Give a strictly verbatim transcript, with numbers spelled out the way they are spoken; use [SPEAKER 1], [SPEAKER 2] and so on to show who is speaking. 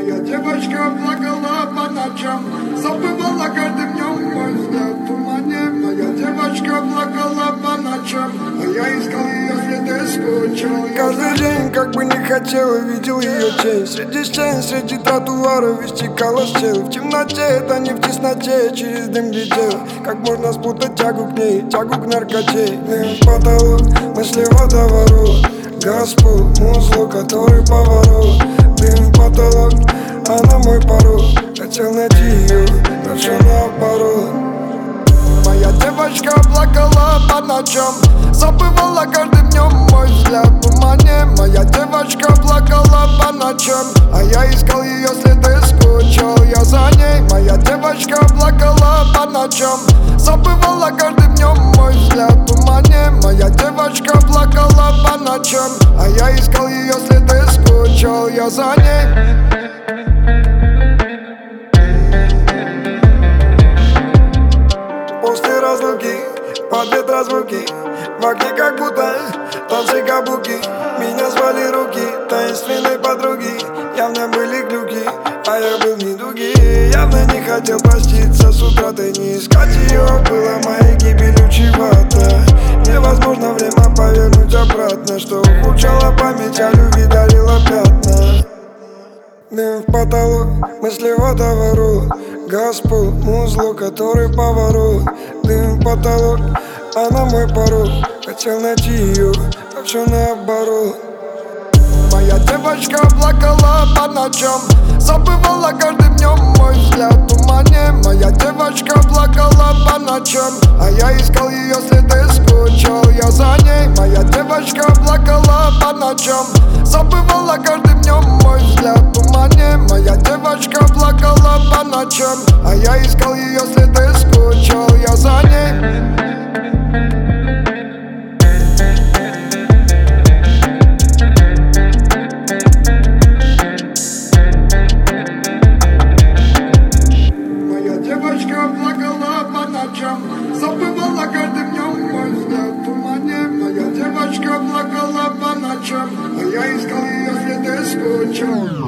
[SPEAKER 1] Моя девочка плакала по ночам, забывала каждым днем мой взгляд в тумане. Моя девочка плакала по ночам, а я искал ее следы, скучал.
[SPEAKER 2] Каждый день, как бы не хотел, видел ее тень. Среди стен, среди тротуаров истекала стел. В темноте, это не в тесноте, через дым глядел. Как можно спутать тягу к ней, тягу к наркоте. Дым в потолок, мысли водоворот. Господ, музло, который поворот. Дым в потолок, она мой порог. Хотел найти ее, но все наоборот.
[SPEAKER 1] Моя девочка плакала по ночам, забывала каждым днем мой взгляд в тумане. Моя девочка плакала по ночам, а я искал ее следы, скучал я за ней. Моя девочка плакала по ночам, забывала каждым днем мой взгляд в тумане. Моя девочка плакала по ночам, а я искал ее следы, скучал я за ней.
[SPEAKER 2] После разлуки, под ветра звуки, в окне как будто танцы кабуки. Меня звали руки таинственной подруги, явно были глюки, а я был в недуге. Явно не хотел проститься с утратой, не искать ее было моей гибелью чревато. Невозможно время повернуть обратно, что ухудшало память, а любви дарила пятна. Дым в потолок, мысли водоворот. Господ, музло, который поворот. Дым в потолок, она мой порог. Хотел найти ее, а все наоборот.
[SPEAKER 1] Моя девочка плакала по ночам, забывала каждым днем мой взгляд в тумане. Моя девочка плакала по ночам, а я искал ее следы, скучал я за ней. Моя девочка плакала по ночам, забывала каждым днем мой взгляд в тумане. Моя девочка плакала по ночам, а я искал ее следы, скучал я за ней. Девочка плакала по ночам, забывала каждым днем мой взгляд в тумане. Моя девочка плакала по ночам, а я искал ее следы, скучал.